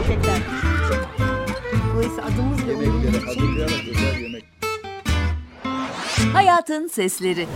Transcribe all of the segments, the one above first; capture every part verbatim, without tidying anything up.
gerçekten. Dolayısıyla adımızla uyumlu Yemekleri için hazırlayarak özel yemek. Hayatın Sesleri.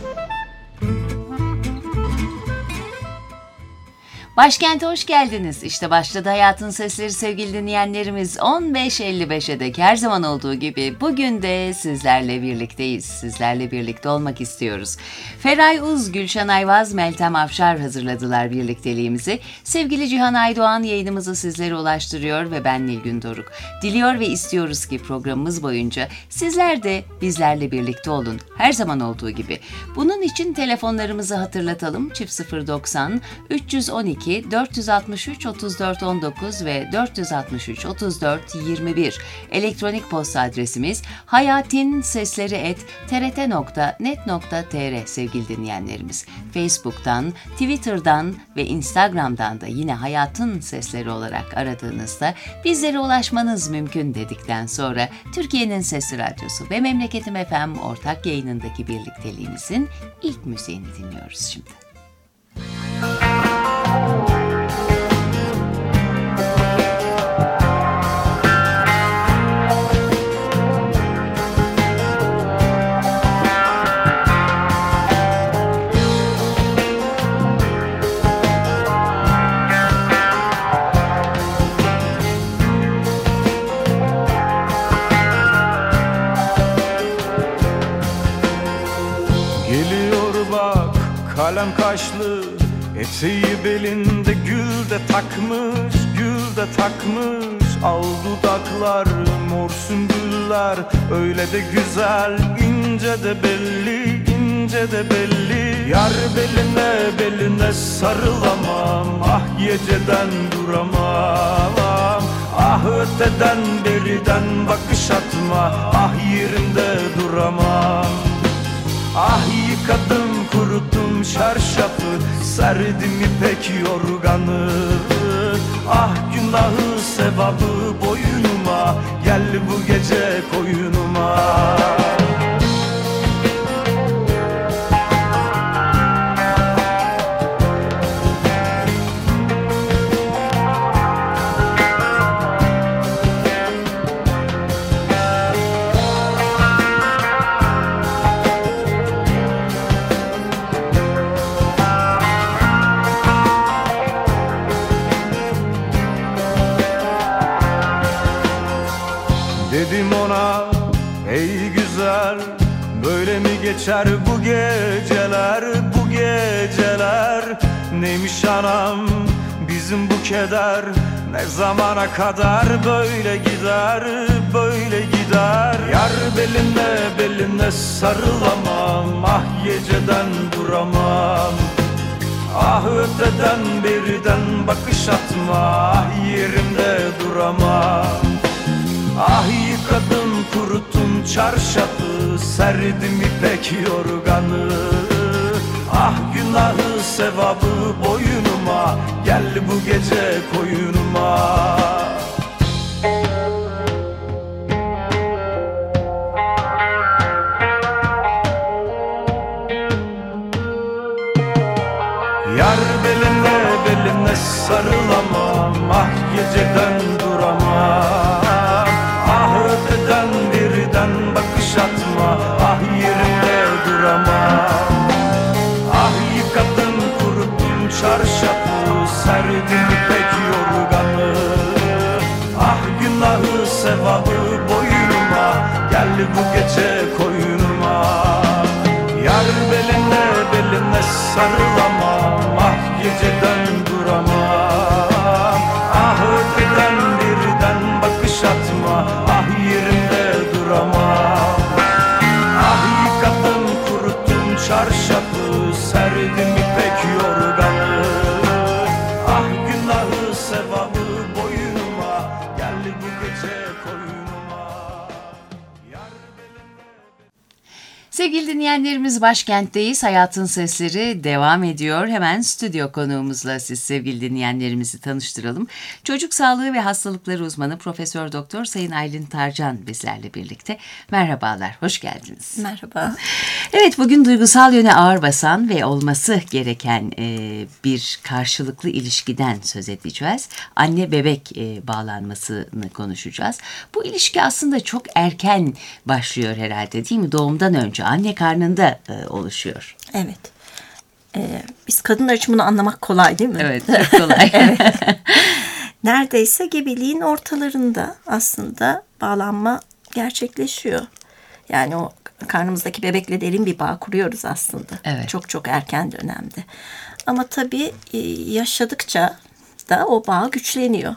Başkent'e hoş geldiniz. İşte başladı Hayatın Sesleri sevgili dinleyenlerimiz. on beş elli beşe dek her zaman olduğu gibi bugün de sizlerle birlikteyiz. Sizlerle birlikte olmak istiyoruz. Feray Uz, Gülşen Ayvaz, Meltem Afşar hazırladılar birlikteliğimizi. Sevgili Cihan Aydoğan yayınımızı sizlere ulaştırıyor ve ben Nilgün Doruk. Diliyor ve istiyoruz ki programımız boyunca sizler de bizlerle birlikte olun. Her zaman olduğu gibi. Bunun için telefonlarımızı hatırlatalım. Çift sıfır doksan üç yüz on iki dört altı üç otuz dört on dokuz ve dört altı üç otuz dört yirmi bir. Elektronik posta adresimiz hayatinsesleri et t r t nokta net nokta t r sevgili dinleyenlerimiz. Facebook'tan, Twitter'dan ve Instagram'dan da yine Hayatın Sesleri olarak aradığınızda bizlere ulaşmanız mümkün dedikten sonra Türkiye'nin Sesi Radyosu ve Memleketim F M ortak yayınındaki birlikteliğimizin ilk müziğini dinliyoruz şimdi. Kalem kaşlı, eteği belinde gül de takmış, gül de takmış. Al dudaklar, mor sümbüller, öyle de güzel, ince de belli, ince de belli. Yar beline, beline sarılamam, ah geceden duramam. Ah öteden beriden bakış atma, ah yerimde duramam. Ah yıkadım kuruttum çarşafı, serdim ipek yorganı. Ah günahı sevabı boynuma, gel bu gece koyunuma. Dedim ona ey güzel, böyle mi geçer bu geceler, bu geceler. Neymiş anam bizim bu keder, ne zamana kadar böyle gider, böyle gider. Yar beline, beline sarılamam, ah geceden duramam. Ah öteden beriden bakış atma, ah yerimde duramam. Ah yıkadım kuruttum çarşafı, serdim ipek yorganı. Ah günahı sevabı boynuma, gel bu gece koyunuma. Yar beline, beline sarılamam, ah geceden duramam. Bakış atma, ah yerinde duramam. Ah yıkadım kuruttum çarşafı, serdim ipek yorganı. Ah günahı sevabı boynuma, gel bu gece koyunuma. Yar beline, beline sarılamam, ah geceden duramam. Ah öteden birden bakış atma, ah yerimde duramam. Ah yıkadım kuruttum çarşafı, serdim ipek yorganı. Ah günahı sevabı boynuma, gel bu gece koyunuma. Sevgili dinleyenlerimiz, başkentteyiz. Hayatın Sesleri devam ediyor. Hemen stüdyo konuğumuzla siz sevgili dinleyenlerimizi tanıştıralım. Çocuk sağlığı ve hastalıkları uzmanı Profesör Doktor Sayın Aylin Tarcan bizlerle birlikte. Merhabalar, hoş geldiniz. Merhaba. Evet, bugün duygusal yöne ağır basan ve olması gereken e, bir karşılıklı ilişkiden söz edeceğiz. Anne-bebek e, bağlanmasını konuşacağız. Bu ilişki aslında çok erken başlıyor herhalde, değil mi? Doğumdan önce anne karnında e, oluşuyor. Evet. Ee, biz kadınlar için bunu anlamak kolay değil mi? Evet, çok kolay. Evet. Neredeyse gebeliğin ortalarında aslında bağlanma gerçekleşiyor. Yani o karnımızdaki bebekle derin bir bağ kuruyoruz aslında. Evet. Çok çok erken dönemde. Ama tabii yaşadıkça da o bağ güçleniyor.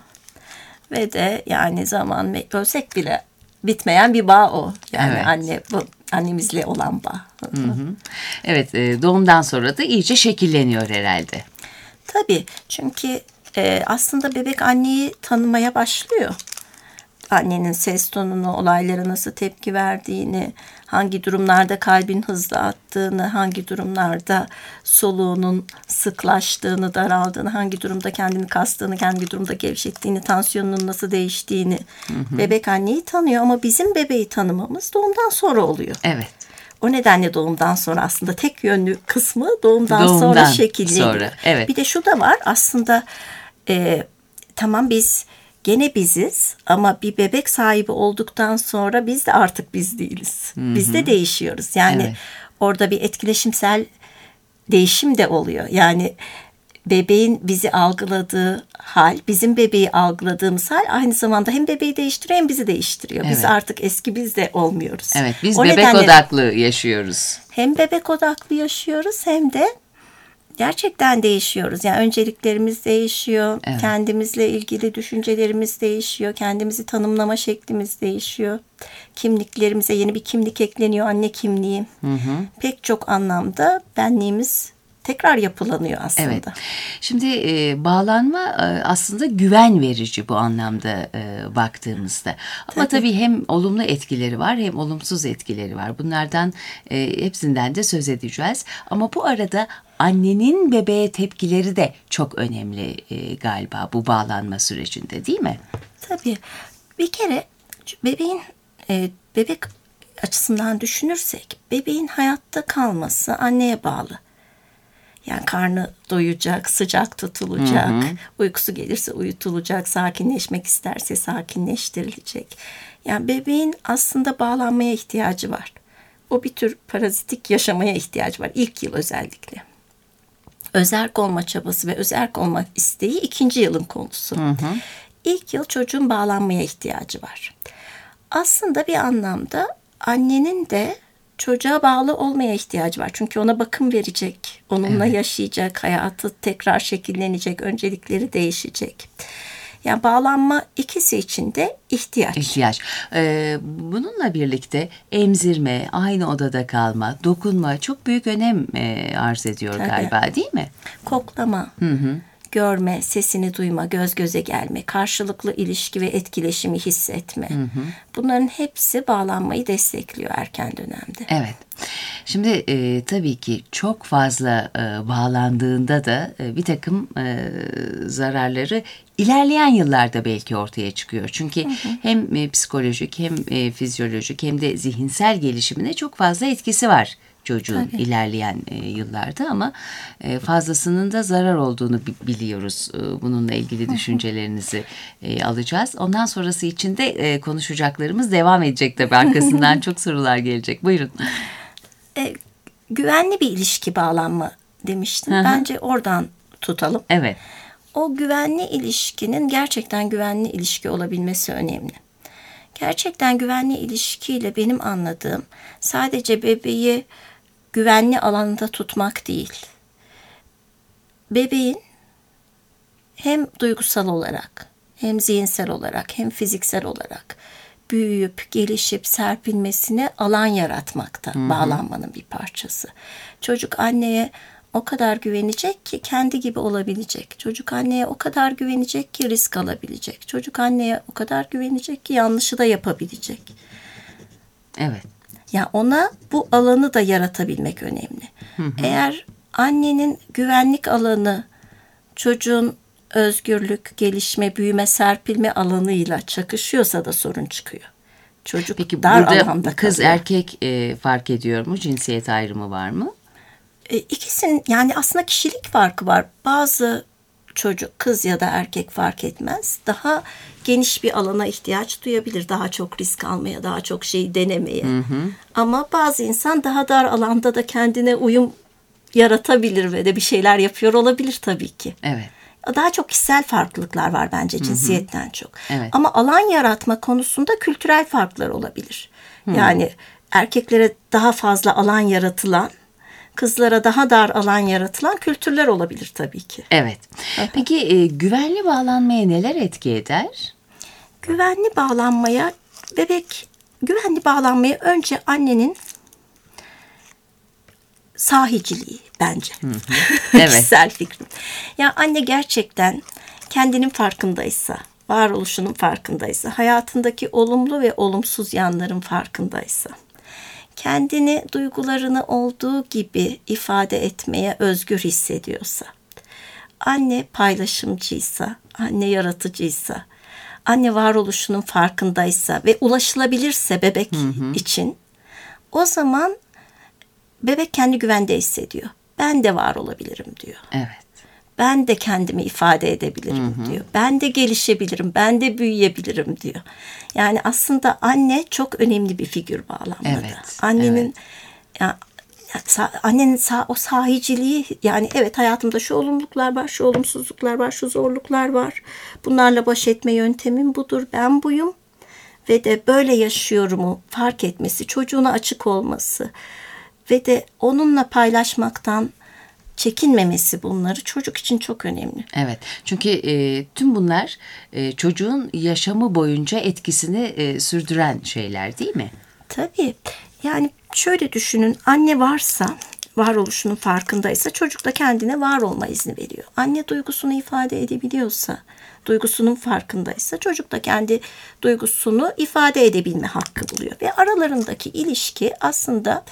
Ve de yani zaman ölsek bile bitmeyen bir bağ o. Yani Evet. anne bu annemizle olan bağ. Hı hı. Evet, doğumdan sonra da iyice şekilleniyor herhalde. Tabii, çünkü e, aslında bebek anneyi tanımaya başlıyor. Annenin ses tonunu, olaylara nasıl tepki verdiğini, hangi durumlarda kalbin hızlı attığını, hangi durumlarda soluğunun sıklaştığını, daraldığını, hangi durumda kendini kastığını, hangi durumda gevşettiğini, tansiyonunun nasıl değiştiğini. Hı hı. Bebek anneyi tanıyor ama bizim bebeği tanımamız doğumdan sonra oluyor. Evet. O nedenle doğumdan sonra aslında tek yönlü kısmı doğumdan, doğumdan sonra şekilleniyor. Sonra, evet. Bir de şu da var aslında e, tamam biz gene biziz ama bir bebek sahibi olduktan sonra biz de artık biz değiliz. Hı-hı. Biz de değişiyoruz. Yani evet. Orada bir etkileşimsel değişim de oluyor. Yani bebeğin bizi algıladığı hal, bizim bebeği algıladığımız hal aynı zamanda hem bebeği değiştiriyor hem bizi değiştiriyor. Evet. Biz artık eski biz de olmuyoruz. Evet, biz o bebek nedenle odaklı yaşıyoruz. Hem bebek odaklı yaşıyoruz hem de gerçekten değişiyoruz. Yani önceliklerimiz değişiyor. Evet. Kendimizle ilgili düşüncelerimiz değişiyor. Kendimizi tanımlama şeklimiz değişiyor. Kimliklerimize yeni bir kimlik ekleniyor. Anne kimliği. Hı hı. Pek çok anlamda benliğimiz tekrar yapılanıyor aslında. Evet. Şimdi e, bağlanma e, aslında güven verici bu anlamda e, baktığımızda. Ama tabii. tabii hem olumlu etkileri var hem olumsuz etkileri var. Bunlardan e, hepsinden de söz edeceğiz. Ama bu arada annenin bebeğe tepkileri de çok önemli e, galiba bu bağlanma sürecinde, değil mi? Tabii. Bir kere bebeğin e, bebek açısından düşünürsek bebeğin hayatta kalması anneye bağlı. Yani karnı doyacak, sıcak tutulacak, hı hı. uykusu gelirse uyutulacak, sakinleşmek isterse sakinleştirilecek. Yani bebeğin aslında bağlanmaya ihtiyacı var. O bir tür parazitik yaşamaya ihtiyacı var. İlk yıl özellikle. Özerk olma çabası ve özerk olma isteği ikinci yılın konusu. Hı hı. İlk yıl çocuğun bağlanmaya ihtiyacı var. Aslında bir anlamda annenin de çocuğa bağlı olmaya ihtiyacı var. Çünkü ona bakım verecek, onunla evet. yaşayacak, hayatı tekrar şekillenecek, öncelikleri değişecek. Yani bağlanma ikisi için de ihtiyaç. İhtiyaç. Ee, bununla birlikte emzirme, aynı odada kalma, dokunma çok büyük önem e, arz ediyor Tabii. galiba, değil mi? Koklama. Hı hı. Görme, sesini duyma, göz göze gelme, karşılıklı ilişki ve etkileşimi hissetme. Hı hı. Bunların hepsi bağlanmayı destekliyor erken dönemde. Evet. Şimdi e, tabii ki çok fazla e, bağlandığında da e, bir takım e, zararları ilerleyen yıllarda belki ortaya çıkıyor. Çünkü hı hı. hem e, psikolojik hem e, fizyolojik hem de zihinsel gelişimine çok fazla etkisi var çocuğun Tabii. ilerleyen e, yıllarda ama e, fazlasının da zarar olduğunu bi- biliyoruz. E, bununla ilgili düşüncelerinizi e, alacağız. Ondan sonrası için de e, konuşacaklarımız devam edecek tabii. Arkasından çok sorular gelecek. Buyurun. E, güvenli bir ilişki bağlanma demiştim. Hı-hı. Bence oradan tutalım. Evet. O güvenli ilişkinin gerçekten güvenli ilişki olabilmesi önemli. Gerçekten güvenli ilişkiyle benim anladığım sadece bebeği güvenli alanda tutmak değil. Bebeğin hem duygusal olarak, hem zihinsel olarak, hem fiziksel olarak büyüyüp, gelişip, serpilmesine alan yaratmakta Hı-hı. bağlanmanın bir parçası. Çocuk anneye o kadar güvenecek ki kendi gibi olabilecek. Çocuk anneye o kadar güvenecek ki risk alabilecek. Çocuk anneye o kadar güvenecek ki yanlışı da yapabilecek. Evet. Yani ona bu alanı da yaratabilmek önemli. Hı hı. Eğer annenin güvenlik alanı çocuğun özgürlük, gelişme, büyüme, serpilme alanıyla çakışıyorsa da sorun çıkıyor. Çocuk Peki dar burada alanda kız kalıyor. erkek e, fark ediyor mu? Cinsiyet ayrımı var mı? E, ikisinin yani aslında kişilik farkı var. Bazı çocuk kız ya da erkek fark etmez. Daha geniş bir alana ihtiyaç duyabilir. Daha çok risk almaya, daha çok şeyi denemeye. Hı hı. Ama bazı insan daha dar alanda da kendine uyum yaratabilir ve de bir şeyler yapıyor olabilir tabii ki. Evet. Daha çok kişisel farklılıklar var bence cinsiyetten hı hı. çok. Evet. Ama alan yaratma konusunda kültürel farklar olabilir. Hı. Yani erkeklere daha fazla alan yaratılan, kızlara daha dar alan yaratılan kültürler olabilir tabii ki. Evet. Peki e, güvenli bağlanmaya neler etki eder? Güvenli bağlanmaya, bebek güvenli bağlanmaya önce annenin sahiciliği bence. Hı hı. Evet. Kişisel fikrim. Ya anne gerçekten kendinin farkındaysa, varoluşunun farkındaysa, hayatındaki olumlu ve olumsuz yanların farkındaysa, kendini, duygularını olduğu gibi ifade etmeye özgür hissediyorsa, anne paylaşımcıysa, anne yaratıcıysa, anne varoluşunun farkındaysa ve ulaşılabilirse bebek hı hı. için, o zaman bebek kendi güvende hissediyor. Ben de var olabilirim diyor. Evet. Ben de kendimi ifade edebilirim hı hı. diyor. Ben de gelişebilirim, ben de büyüyebilirim diyor. Yani aslında anne çok önemli bir figür bağlanmada. Evet, annenin evet. Ya, ya, annenin sah- o sahiciliği, yani evet hayatımda şu olumluluklar var, şu olumsuzluklar var, şu zorluklar var. Bunlarla baş etme yöntemim budur. Ben buyum ve de böyle yaşıyorumu fark etmesi, çocuğuna açık olması ve de onunla paylaşmaktan çekinmemesi, bunları çocuk için çok önemli. Evet, çünkü e, tüm bunlar e, çocuğun yaşamı boyunca etkisini e, sürdüren şeyler değil mi? Tabii. Yani şöyle düşünün, anne varsa, varoluşunun farkındaysa çocuk da kendine var olma izni veriyor. Anne duygusunu ifade edebiliyorsa, duygusunun farkındaysa çocuk da kendi duygusunu ifade edebilme hakkı buluyor. Ve aralarındaki ilişki aslında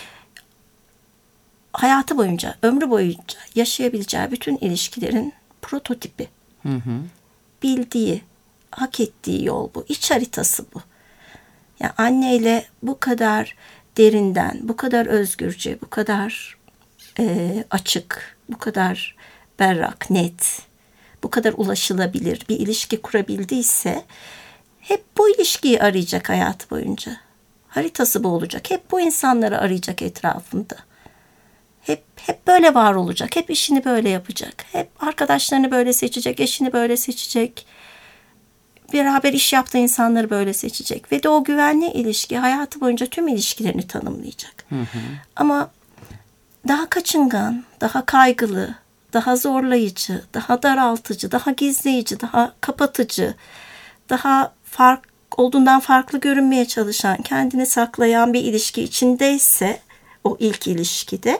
hayatı boyunca, ömrü boyunca yaşayabileceği bütün ilişkilerin prototipi. Hı hı. Bildiği, hak ettiği yol bu. İç haritası bu. Yani anneyle bu kadar derinden, bu kadar özgürce, bu kadar e, açık, bu kadar berrak, net, bu kadar ulaşılabilir bir ilişki kurabildiyse hep bu ilişkiyi arayacak hayatı boyunca. Haritası bu olacak. Hep bu insanları arayacak etrafında. Hep hep böyle var olacak. Hep işini böyle yapacak. Hep arkadaşlarını böyle seçecek, eşini böyle seçecek. Beraber iş yaptığı insanları böyle seçecek. Ve de o güvenli ilişki hayatı boyunca tüm ilişkilerini tanımlayacak. Hı hı. Ama daha kaçıngan, daha kaygılı, daha zorlayıcı, daha daraltıcı, daha gizleyici, daha kapatıcı, daha fark olduğundan farklı görünmeye çalışan, kendini saklayan bir ilişki içindeyse o ilk ilişkide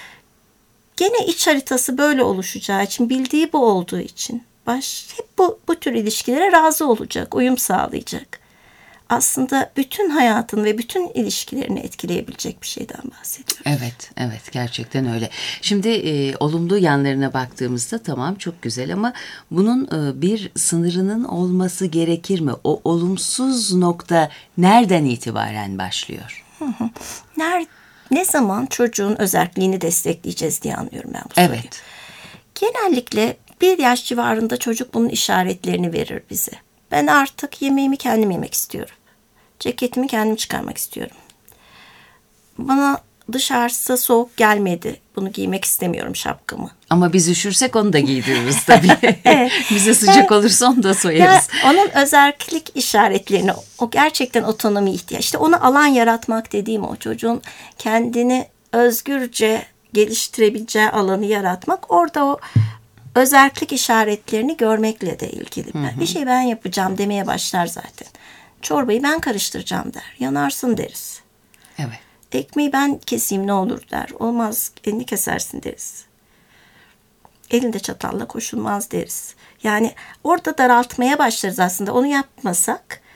gene iç haritası böyle oluşacağı için, bildiği bu olduğu için baş hep bu bu tür ilişkilere razı olacak, uyum sağlayacak. Aslında bütün hayatın ve bütün ilişkilerini etkileyebilecek bir şeyden bahsediyoruz. Evet, evet gerçekten öyle. Şimdi e, olumlu yanlarına baktığımızda tamam çok güzel ama bunun e, bir sınırının olması gerekir mi? O olumsuz nokta nereden itibaren başlıyor? Hı hı. Nerede? Ne zaman çocuğun özerkliğini destekleyeceğiz diye anlıyorum ben bu soruyu. Evet. Genellikle bir yaş civarında çocuk bunun işaretlerini verir bize. Ben artık yemeğimi kendim yemek istiyorum. Ceketimi kendim çıkarmak istiyorum. Bana dışarısı soğuk gelmedi. Bunu giymek istemiyorum, şapkamı. Ama biz üşürsek onu da giydiririz tabii. Evet. Bize sıcak olursa onu da soyarız. Yani onun özerklik işaretlerini, o gerçekten otonomi ihtiyaç. İşte ona alan yaratmak dediğim o. Çocuğun kendini özgürce geliştirebileceği alanı yaratmak. Orada o özerklik işaretlerini görmekle de ilgili. Hı hı. Bir şey ben yapacağım demeye başlar zaten. Çorbayı ben karıştıracağım der. Yanarsın deriz. Evet. Ekmeği ben keseyim ne olur der. Olmaz, elini kesersin deriz. Elinde çatalla koşulmaz deriz. Yani orada daraltmaya başlarız aslında. Onu yapmasak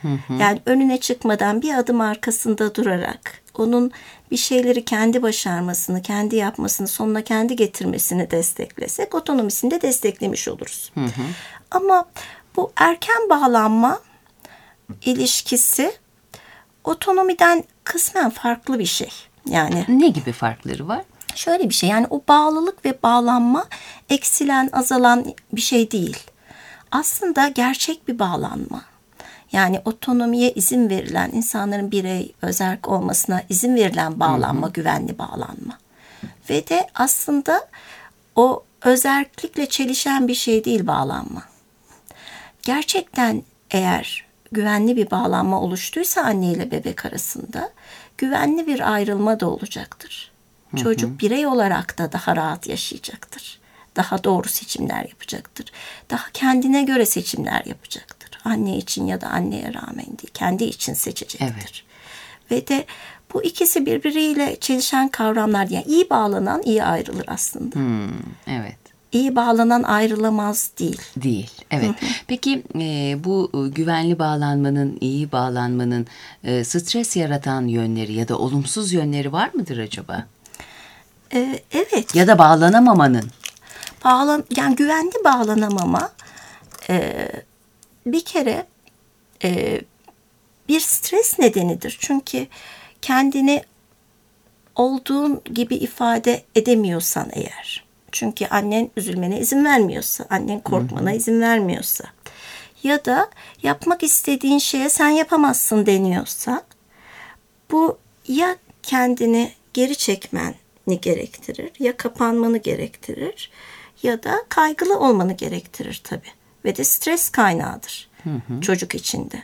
Yani önüne çıkmadan bir adım arkasında durarak onun bir şeyleri kendi başarmasını, kendi yapmasını, sonuna kendi getirmesini desteklesek otonomisini de desteklemiş oluruz. Hı hı. Ama bu erken bağlanma ilişkisi otonomiden kısmen farklı bir şey. Yani ne gibi farkları var? Şöyle bir şey, yani o bağlılık ve bağlanma eksilen, azalan bir şey değil. Aslında gerçek bir bağlanma. Yani otonomiye izin verilen, insanların birey, özerk olmasına izin verilen bağlanma, hı hı. güvenli bağlanma. Ve de aslında o özerklikle çelişen bir şey değil bağlanma. Gerçekten eğer güvenli bir bağlanma oluştuysa anne ile bebek arasında güvenli bir ayrılma da olacaktır. Hı hı. Çocuk birey olarak da daha rahat yaşayacaktır. Daha doğru seçimler yapacaktır. Daha kendine göre seçimler yapacaktır. Anne için ya da anneye rağmen değil, kendi için seçecektir. Evet. Ve de bu ikisi birbiriyle çelişen kavramlar. Yani iyi bağlanan iyi ayrılır aslında. Hmm, evet. İyi bağlanan ayrılamaz değil. Değil, evet. Hı hı. Peki e, bu güvenli bağlanmanın, iyi bağlanmanın e, stres yaratan yönleri ya da olumsuz yönleri var mıdır acaba? E, evet. Ya da bağlanamamanın? Bağlan, yani güvenli bağlanamama e, bir kere e, bir stres nedenidir. Çünkü kendini olduğun gibi ifade edemiyorsan eğer. Çünkü annen üzülmene izin vermiyorsa, annen korkmana hı hı. izin vermiyorsa ya da yapmak istediğin şeye sen yapamazsın deniyorsa bu ya kendini geri çekmeni gerektirir ya kapanmanı gerektirir ya da kaygılı olmanı gerektirir tabii. Ve de stres kaynağıdır hı hı. çocuk içinde.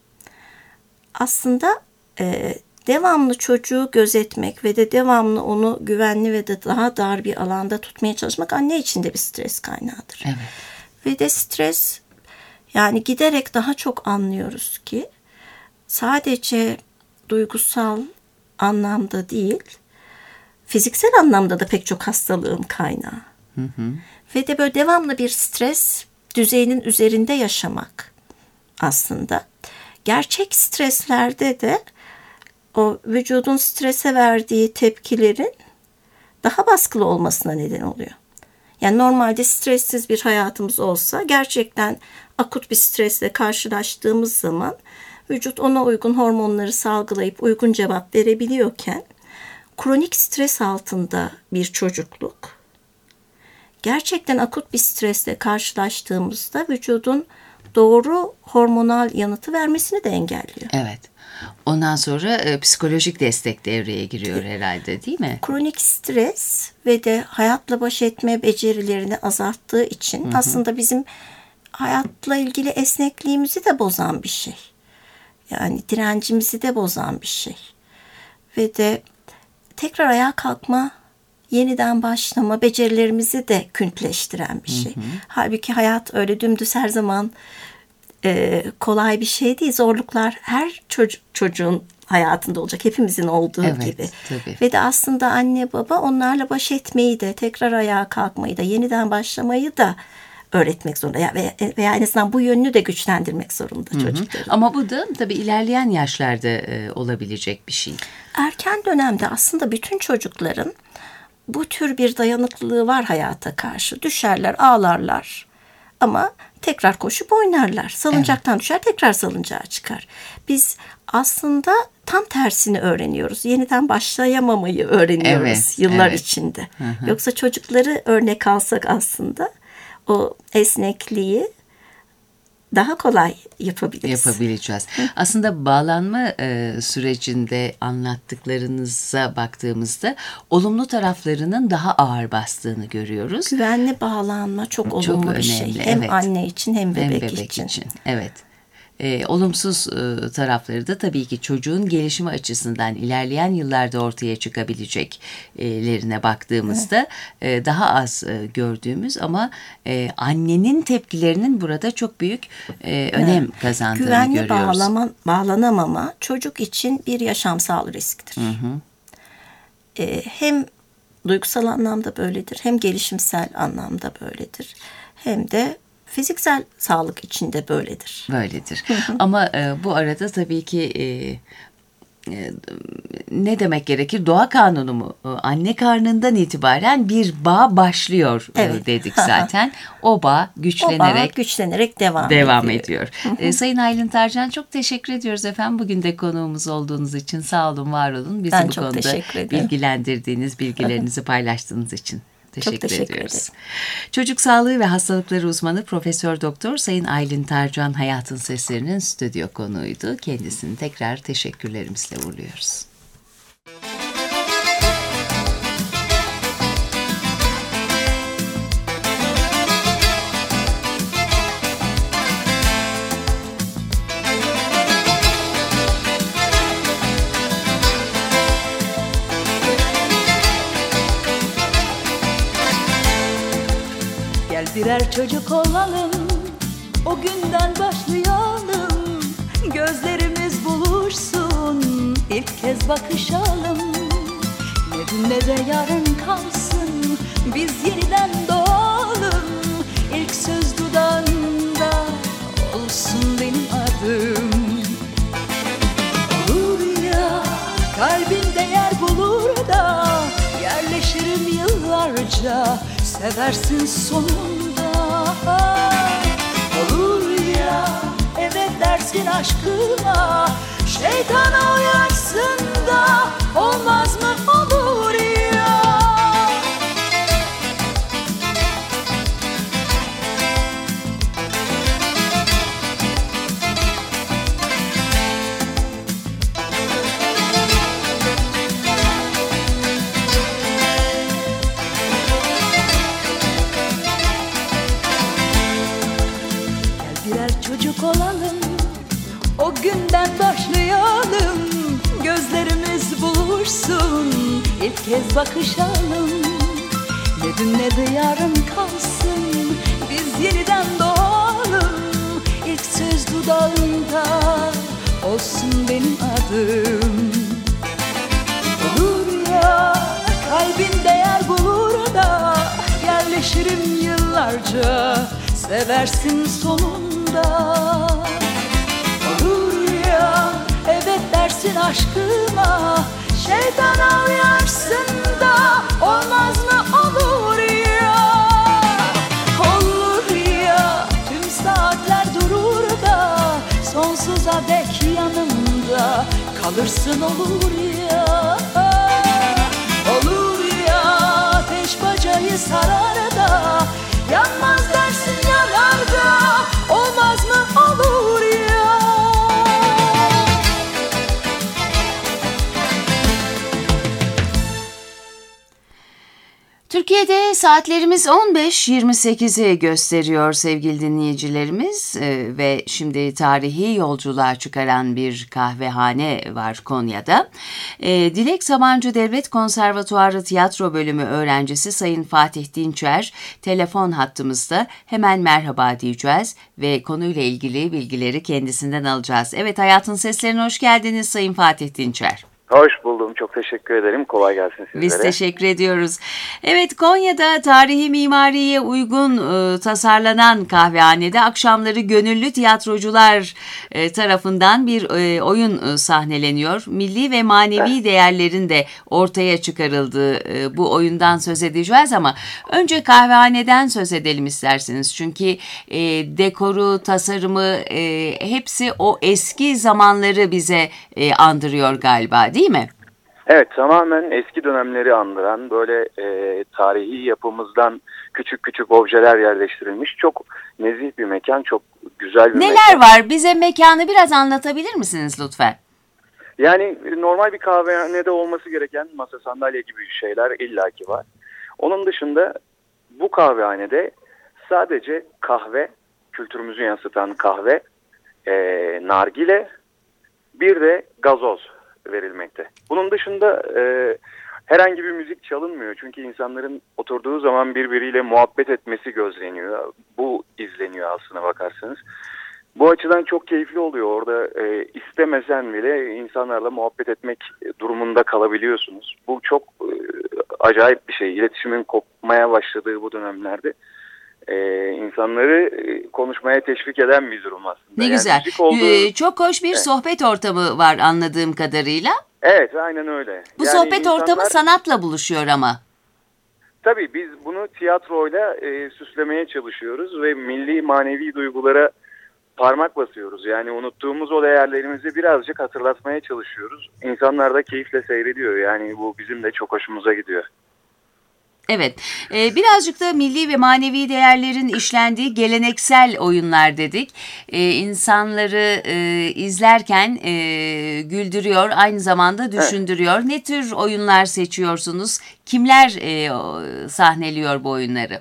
Aslında e, devamlı çocuğu gözetmek ve de devamlı onu güvenli ve de daha dar bir alanda tutmaya çalışmak anne için de bir stres kaynağıdır. Evet. Ve de stres, yani giderek daha çok anlıyoruz ki sadece duygusal anlamda değil, fiziksel anlamda da pek çok hastalığın kaynağı. Hı hı. Ve de böyle devamlı bir stres düzeyinin üzerinde yaşamak aslında. Gerçek streslerde de o vücudun strese verdiği tepkilerin daha baskılı olmasına neden oluyor. Yani normalde stressiz bir hayatımız olsa gerçekten akut bir stresle karşılaştığımız zaman vücut ona uygun hormonları salgılayıp uygun cevap verebiliyorken kronik stres altında bir çocukluk gerçekten akut bir stresle karşılaştığımızda vücudun doğru hormonal yanıtı vermesini de engelliyor. Evet. Ondan sonra e, psikolojik destek devreye giriyor herhalde, değil mi? Kronik stres ve de hayatla baş etme becerilerini azalttığı için hı hı. aslında bizim hayatla ilgili esnekliğimizi de bozan bir şey. Yani direncimizi de bozan bir şey. Ve de tekrar ayağa kalkma, yeniden başlama becerilerimizi de küntleştiren bir şey. Hı hı. Halbuki hayat öyle dümdüz her zaman e, kolay bir şey değil. Zorluklar her çocuk, çocuğun hayatında olacak. Hepimizin olduğu evet, gibi. Tabii. Ve de aslında anne baba onlarla baş etmeyi de, tekrar ayağa kalkmayı da, yeniden başlamayı da öğretmek zorunda. Yani veya, veya en azından bu yönünü de güçlendirmek zorunda çocukların. Ama bu da tabii ilerleyen yaşlarda e, olabilecek bir şey. Erken dönemde aslında bütün çocukların bu tür bir dayanıklılığı var hayata karşı. Düşerler, ağlarlar ama tekrar koşup oynarlar. Salıncaktan evet. düşer, tekrar salıncağa çıkar. Biz aslında tam tersini öğreniyoruz. Yeniden başlayamamayı öğreniyoruz evet, yıllar evet. içinde. Hı hı. Yoksa çocukları örnek alsak aslında o esnekliği daha kolay yapabiliriz. Yapabileceğiz. Aslında bağlanma e, sürecinde anlattıklarınıza baktığımızda olumlu taraflarının daha ağır bastığını görüyoruz. Güvenli bağlanma çok, çok olumlu önemli, bir şey. Hem evet. anne için hem bebek, hem bebek için. için. Evet. E, olumsuz e, tarafları da tabii ki çocuğun gelişimi açısından ilerleyen yıllarda ortaya çıkabileceklerine baktığımızda evet. e, daha az e, gördüğümüz ama e, annenin tepkilerinin burada çok büyük e, önem evet. kazandığını Güvenli görüyoruz. Güvenli bağlama, bağlanamama çocuk için bir yaşamsal risktir. Hı hı. E, hem duygusal anlamda böyledir, hem gelişimsel anlamda böyledir, hem de fiziksel sağlık için de böyledir. Böyledir. Ama e, bu arada tabii ki e, e, ne demek gerekir? Doğa kanunu mu? E, Anne karnından itibaren bir bağ başlıyor e, Evet. dedik zaten. O bağ O güçlenerek bağ güçlenerek devam, devam ediyor. ediyor. E, Sayın Aylin Tarcan, çok teşekkür ediyoruz efendim. Bugün de konuğumuz olduğunuz için sağ olun, var olun. Bizi Ben bu çok konuda teşekkür ederim. bilgilendirdiğiniz, bilgilerinizi paylaştığınız için. Teşekkür, teşekkür ediyoruz. ederim. Çocuk sağlığı ve hastalıkları uzmanı Profesör Doktor Sayın Aylin Tarcan Hayatın Sesleri'nin stüdyo konuğuydu. Kendisini tekrar teşekkürlerimizle uğurluyoruz. Gel birer çocuk olalım, o günden başlayalım. Gözlerimiz buluşsun, ilk kez bakışalım. Ne dün ne de yarın kalsın, biz yeniden doğalım. İlk söz dudağında olsun benim adım. Olur ya, kalbinde yer bulur da yerleşirim yıllarca, seversin sonunda. Olur ya, evet dersin aşkıma, şeytana uyarsın da olmaz mı olur ya. Birer çocuk olalım, o günden başlayalım. Gözlerimiz buluşsun, ilk kez bakışalım. Ne dün ne de yarın kalsın, biz yeniden doğalım. İlk söz dudağında olsun benim adım. Olur ya, kalbinde yer bulur da yerleşirim yıllarca, seversin sonunda. Olur ya, evet dersin aşkıma, şeytana uyarsın da olmaz mı olur ya. Olur ya, tüm saatler durur da sonsuza dek yanımda kalırsın olur ya. Olur ya, ateş bacayı sarar da yanmaz dersin yanar da olmaz mı olur ya. Türkiye'de saatlerimiz on beş yirmi sekizi gösteriyor sevgili dinleyicilerimiz ee, ve şimdi tarihi yolculuğa çıkaran bir kahvehane var Konya'da. Ee, Dilek Sabancı Devlet Konservatuarı Tiyatro Bölümü öğrencisi Sayın Fatih Dinçer telefon hattımızda, hemen merhaba diyeceğiz ve konuyla ilgili bilgileri kendisinden alacağız. Evet, Hayatın Seslerine hoş geldiniz Sayın Fatih Dinçer. Hoş buldum. Çok teşekkür ederim. Kolay gelsin sizlere. Biz teşekkür ediyoruz. Evet, Konya'da tarihi mimariye uygun e, tasarlanan kahvehanede akşamları gönüllü tiyatrocular e, tarafından bir e, oyun e, sahneleniyor. Milli ve manevi evet. değerlerin de ortaya çıkarıldığı e, bu oyundan söz edeceğiz ama önce kahvehaneden söz edelim isterseniz. Çünkü e, dekoru, tasarımı e, hepsi o eski zamanları bize e, andırıyor galiba, değil mi? Evet, tamamen eski dönemleri andıran böyle e, tarihi yapımızdan küçük küçük objeler yerleştirilmiş çok nezih bir mekan, çok güzel bir Neler mekan. Neler var? Bize mekanı biraz anlatabilir misiniz lütfen? Yani normal bir kahvehanede olması gereken masa, sandalye gibi şeyler illaki var. Onun dışında bu kahvehanede sadece kahve, kültürümüzü yansıtan kahve, e, nargile, bir de gazoz verilmekte. Bunun dışında e, herhangi bir müzik çalınmıyor. Çünkü insanların oturduğu zaman birbiriyle muhabbet etmesi gözleniyor. Bu izleniyor aslına bakarsanız. Bu açıdan çok keyifli oluyor. Orada e, istemesen bile insanlarla muhabbet etmek durumunda kalabiliyorsunuz. Bu çok e, acayip bir şey. İletişimin kopmaya başladığı bu dönemlerde e, insanları e, konuşmaya teşvik eden bir durum aslında. Ne yani güzel. olduğu... Ee, çok hoş bir evet. sohbet ortamı var anladığım kadarıyla. Evet, aynen öyle. Bu yani sohbet insanlar... ortamı sanatla buluşuyor ama. Tabii biz bunu tiyatroyla e, süslemeye çalışıyoruz ve milli manevi duygulara parmak basıyoruz. Yani unuttuğumuz o değerlerimizi birazcık hatırlatmaya çalışıyoruz. İnsanlar da keyifle seyrediyor. Yani bu bizim de çok hoşumuza gidiyor. Evet, ee, birazcık da milli ve manevi değerlerin işlendiği geleneksel oyunlar dedik. Ee, insanları e, izlerken e, güldürüyor, aynı zamanda düşündürüyor. Evet. Ne tür oyunlar seçiyorsunuz? Kimler e, sahneliyor bu oyunları?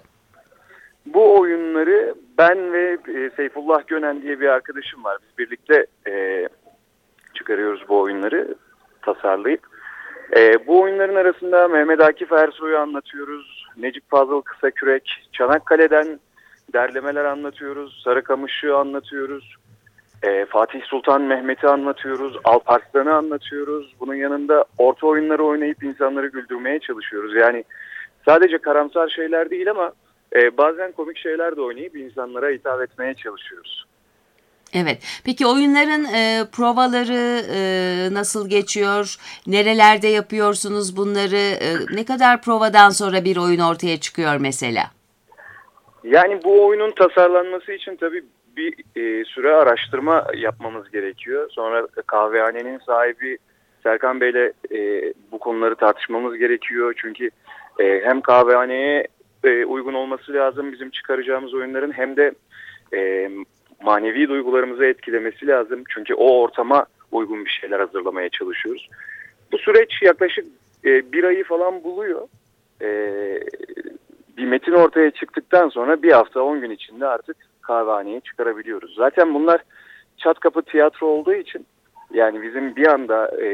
Bu oyunları ben ve e, Seyfullah Gönen diye bir arkadaşım var. Biz birlikte e, çıkarıyoruz bu oyunları tasarlayıp. E, bu oyunların arasında Mehmet Akif Ersoy'u anlatıyoruz. Necip Fazıl Kısakürek, Çanakkale'den derlemeler anlatıyoruz. Sarıkamış'ı anlatıyoruz. E, Fatih Sultan Mehmet'i anlatıyoruz. Alparslan'ı anlatıyoruz. Bunun yanında orta oyunları oynayıp insanları güldürmeye çalışıyoruz. Yani sadece karamsar şeyler değil ama e, bazen komik şeyler de oynayıp insanlara hitap etmeye çalışıyoruz. Evet. Peki oyunların e, provaları e, nasıl geçiyor? Nerelerde yapıyorsunuz bunları? E, ne kadar provadan sonra bir oyun ortaya çıkıyor mesela? Yani bu oyunun tasarlanması için tabii bir e, süre araştırma yapmamız gerekiyor. Sonra kahvehanenin sahibi Serkan Bey'le e, bu konuları tartışmamız gerekiyor. Çünkü e, hem kahvehaneye e, uygun olması lazım bizim çıkaracağımız oyunların, hem de e, manevi duygularımızı etkilemesi lazım. Çünkü o ortama uygun bir şeyler hazırlamaya çalışıyoruz. Bu süreç yaklaşık e, bir ayı falan buluyor. E, bir metin ortaya çıktıktan sonra bir hafta on gün içinde artık kahvehaneye çıkarabiliyoruz. Zaten bunlar çat kapı tiyatro olduğu için, yani bizim bir anda e,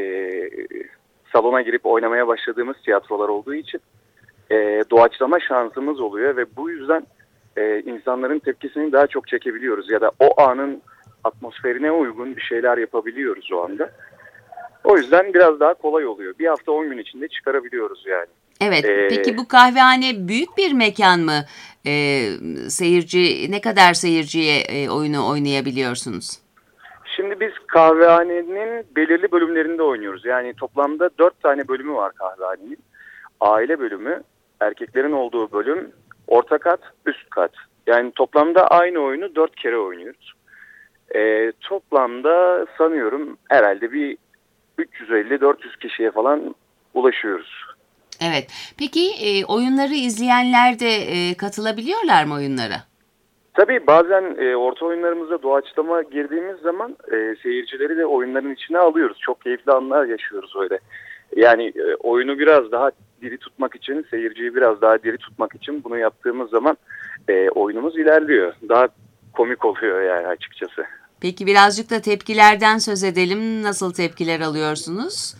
salona girip oynamaya başladığımız tiyatrolar olduğu için e, doğaçlama şansımız oluyor ve bu yüzden e, insanların tepkisini daha çok çekebiliyoruz ya da o anın atmosferine uygun bir şeyler yapabiliyoruz o anda. O yüzden biraz daha kolay oluyor. Bir hafta on gün içinde çıkarabiliyoruz yani. Evet. Ee, Peki bu kahvehane büyük bir mekan mı? Ee, seyirci ne kadar seyirciye e, oyunu oynayabiliyorsunuz? Şimdi biz kahvehanenin belirli bölümlerinde oynuyoruz. Yani toplamda dört tane bölümü var kahvehanenin. Aile bölümü, erkeklerin olduğu bölüm, orta kat, üst kat. Yani toplamda aynı oyunu dört kere oynuyoruz. Ee, toplamda sanıyorum herhalde bir üç yüz elli dört yüz kişiye falan ulaşıyoruz. Evet. Peki e, oyunları izleyenler de e, katılabiliyorlar mı oyunlara? Tabii bazen e, orta oyunlarımıza doğaçlama girdiğimiz zaman e, seyircileri de oyunların içine alıyoruz. Çok keyifli anlar yaşıyoruz öyle. Yani e, oyunu biraz daha diri tutmak için, seyirciyi biraz daha diri tutmak için bunu yaptığımız zaman e, oyunumuz ilerliyor. Daha komik oluyor yani açıkçası. Peki birazcık da tepkilerden söz edelim. Nasıl tepkiler alıyorsunuz?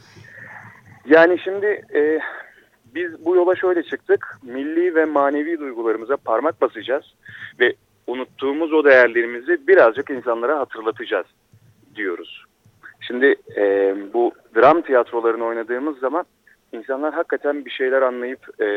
Yani şimdi e, biz bu yola şöyle çıktık. Milli ve manevi duygularımıza parmak basacağız ve unuttuğumuz o değerlerimizi birazcık insanlara hatırlatacağız diyoruz. Şimdi e, bu dram tiyatrolarını oynadığımız zaman insanlar hakikaten bir şeyler anlayıp e,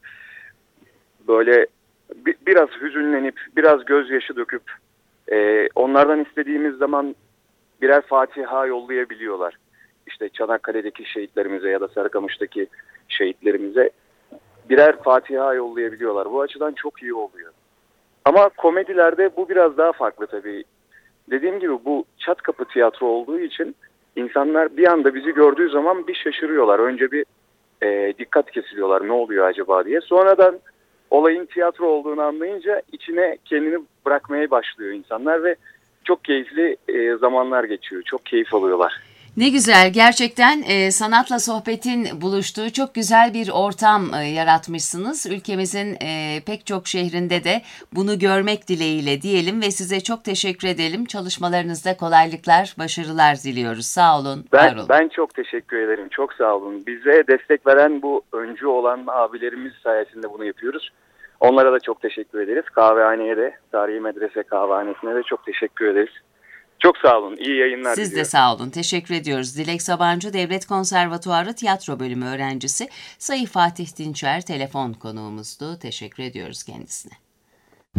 böyle bi, biraz hüzünlenip, biraz gözyaşı döküp e, onlardan istediğimiz zaman birer Fatiha yollayabiliyorlar. İşte Çanakkale'deki şehitlerimize ya da Sarıkamış'taki şehitlerimize birer Fatiha yollayabiliyorlar. Bu açıdan çok iyi oluyor. Ama komedilerde bu biraz daha farklı tabii. Dediğim gibi bu çat kapı tiyatro olduğu için insanlar bir anda bizi gördüğü zaman bir şaşırıyorlar. Önce bir e, dikkat kesiliyorlar, ne oluyor acaba diye. Sonradan olayın tiyatro olduğunu anlayınca içine kendini bırakmaya başlıyor insanlar ve çok keyifli e, zamanlar geçiyor. Çok keyif alıyorlar. Ne güzel, gerçekten e, sanatla sohbetin buluştuğu çok güzel bir ortam e, yaratmışsınız. Ülkemizin e, pek çok şehrinde de bunu görmek dileğiyle diyelim ve size çok teşekkür edelim. Çalışmalarınızda kolaylıklar, başarılar diliyoruz. Sağ olun, ben, var olun. Ben çok teşekkür ederim, çok sağ olun. Bize destek veren bu öncü olan abilerimiz sayesinde bunu yapıyoruz. Onlara da çok teşekkür ederiz. Kahvehaneye de, Tarihi Medrese Kahvehanesi'ne de çok teşekkür ederiz. Çok sağ olun. İyi yayınlar Siz diliyorum. de sağ olun. Teşekkür ediyoruz. Dilek Sabancı Devlet Konservatuarı Tiyatro Bölümü öğrencisi Sayın Fatih Dinçer telefon konuğumuzdu. Teşekkür ediyoruz kendisine.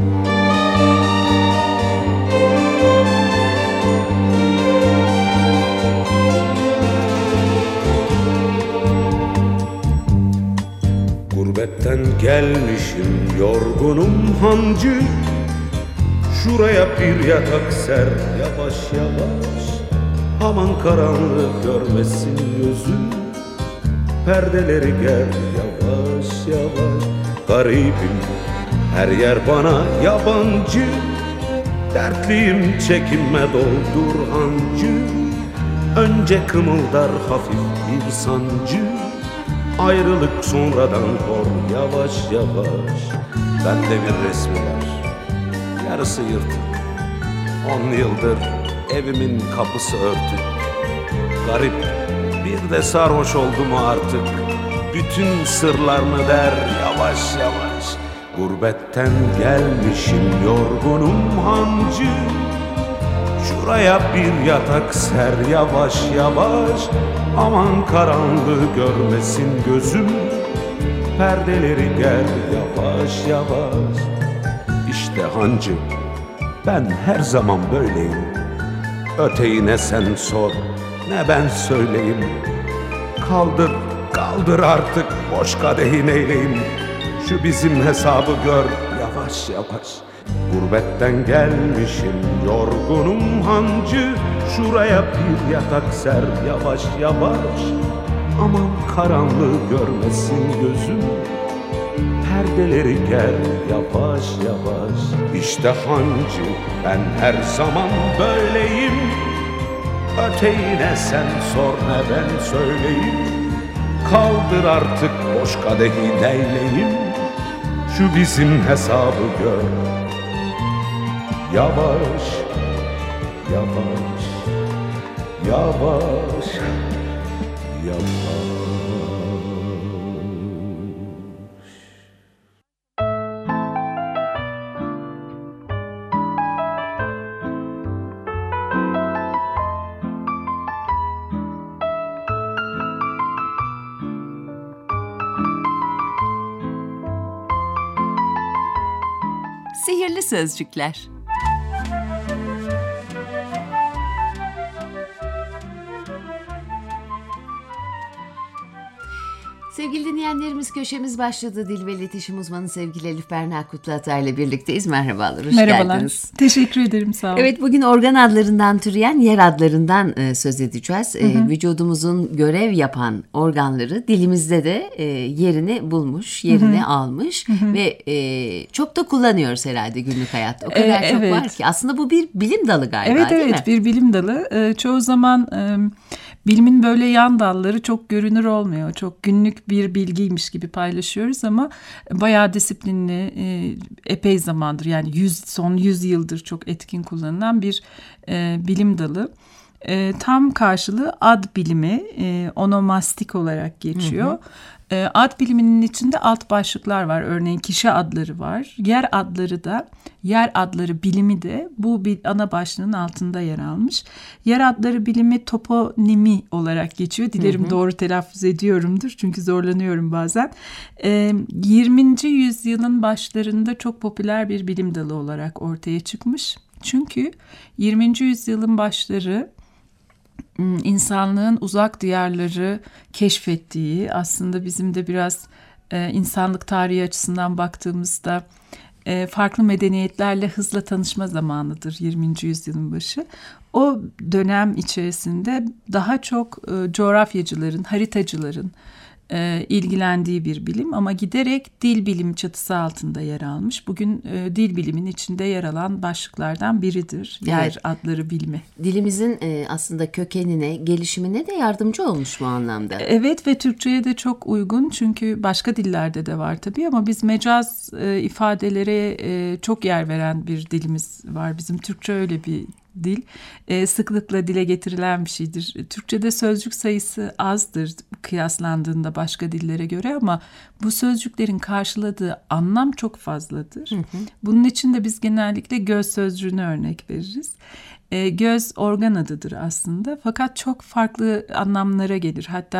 Gurbetten gelmişim yorgunum hancı, şuraya bir yatak ser yavaş yavaş. Aman karanlık görmesin gözüm, perdeleri ger yavaş yavaş. Garibim, her yer bana yabancı, dertliyim çekinme doldur hancı. Önce kımıldar hafif bir sancı, ayrılık sonradan kor yavaş yavaş. Bende bir resmi var, yarısı yırtık, on yıldır evimin kapısı örtük. Garip, bir de sarhoş oldu mu artık, bütün sırlarını der yavaş yavaş. Gurbetten gelmişim yorgunum hancı, şuraya bir yatak ser yavaş yavaş. Aman karanlığı görmesin gözüm, perdeleri ger yavaş yavaş. İşte hancı, ben her zaman böyleyim. Öteğine sen sor, ne ben söyleyeyim. Kaldır, kaldır artık boş kadehi neyleyim. Şu bizim hesabı gör yavaş yavaş. Gurbetten gelmişim yorgunum hancı, şuraya bir yatak ser yavaş yavaş. Aman karanlığı görmesin gözüm, perdeleri ger yavaş yavaş. İşte hancı, ben her zaman böyleyim. Öteğine sen sor, ne ben söyleyeyim. Kaldır artık boş kadehi neyleyim. Şu bizim hesabı gör yavaş yavaş yavaş yavaş. Sihirli sözcükler. Sevgili dinleyenlerimiz, köşemiz başladı. Dil ve iletişim uzmanı sevgili Elif Berna Kutluatay ile birlikteyiz. Merhabalar, hoş Merhabalar. geldiniz. Teşekkür ederim, sağ olun. Evet, bugün organ adlarından türeyen yer adlarından e, söz edeceğiz. E, hı hı. Vücudumuzun görev yapan organları dilimizde de e, yerini bulmuş, yerini hı hı. almış hı hı. ve e, çok da kullanıyoruz herhalde günlük hayatta. O kadar e, çok evet. var ki. Aslında bu bir bilim dalı galiba, evet, değil evet, mi? Evet, bir bilim dalı. E, çoğu zaman e, bilimin böyle yan dalları çok görünür olmuyor. Çok günlük bir bilgiymiş gibi paylaşıyoruz ama bayağı disiplinli, e, epey zamandır, yani yüz, son yüz yıldır çok etkin kullanılan bir e, bilim dalı. E, tam karşılığı ad bilimi, e, onomastik olarak geçiyor. Hı hı. E, ad biliminin içinde alt başlıklar var. Örneğin kişi adları var. Yer adları da, yer adları bilimi de bu bir ana başlığın altında yer almış. Yer adları bilimi toponimi olarak geçiyor. Dilerim hı hı. doğru telaffuz ediyorumdur çünkü zorlanıyorum bazen. E, yirminci yüzyılın başlarında çok popüler bir bilim dalı olarak ortaya çıkmış. Çünkü yirminci yüzyılın başları insanlığın uzak diyarları keşfettiği, aslında bizim de biraz e, insanlık tarihi açısından baktığımızda e, farklı medeniyetlerle hızla tanışma zamanıdır yirminci yüzyılın başı. O dönem içerisinde daha çok e, coğrafyacıların, haritacıların e, ilgilendiği bir bilim ama giderek dil bilimi çatısı altında yer almış. Bugün e, dil bilimin içinde yer alan başlıklardan biridir. Yer evet. adları bilimi. Dilimizin e, aslında kökenine, gelişimine de yardımcı olmuş bu anlamda. Evet ve Türkçe'ye de çok uygun, çünkü başka dillerde de var tabii ama biz mecaz e, ifadelere e, çok yer veren bir dilimiz var. Bizim Türkçe öyle bir dil. E, sıklıkla dile getirilen bir şeydir. Türkçe'de sözcük sayısı azdır kıyaslandığında başka dillere göre ama bu sözcüklerin karşıladığı anlam çok fazladır. Hı hı. Bunun için de biz genellikle göz sözcüğüne örnek veririz. E, göz organ adıdır aslında, fakat çok farklı anlamlara gelir. Hatta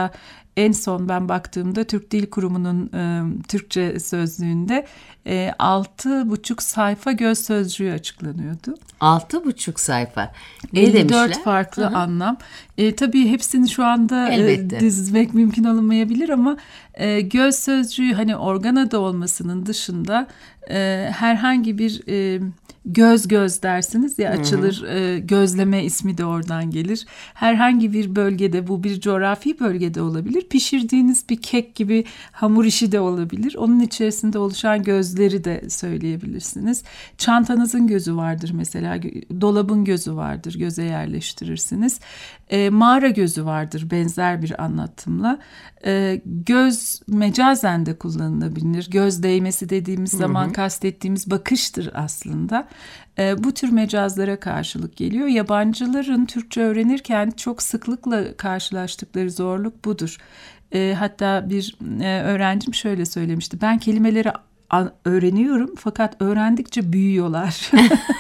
en son ben baktığımda Türk Dil Kurumu'nun e, Türkçe sözlüğünde e, altı buçuk sayfa göz sözcüğü açıklanıyordu. Altı buçuk sayfa. Ne elli demişler? dört farklı Hı-hı. anlam. E, tabii hepsini şu anda e, dizmek mümkün olmayabilir ama e, göz sözcüğü hani organa da olmasının dışında e, herhangi bir e, göz göz dersiniz ya, açılır, e, gözleme ismi de oradan gelir. Herhangi bir bölgede, bu bir coğrafi bölgede olabilir. Pişirdiğiniz bir kek gibi hamur işi de olabilir. Onun içerisinde oluşan gözleri de söyleyebilirsiniz. Çantanızın gözü vardır mesela, dolabın gözü vardır, göze yerleştirirsiniz. E, mağara gözü vardır benzer bir anlatımla. E, göz mecazen de kullanılabilir. Göz değmesi dediğimiz zaman hı hı. kastettiğimiz bakıştır aslında. E, bu tür mecazlara karşılık geliyor. Yabancıların Türkçe öğrenirken çok sıklıkla karşılaştıkları zorluk budur. E, hatta bir e, öğrencim şöyle söylemişti. Ben kelimeleri öğreniyorum fakat öğrendikçe büyüyorlar.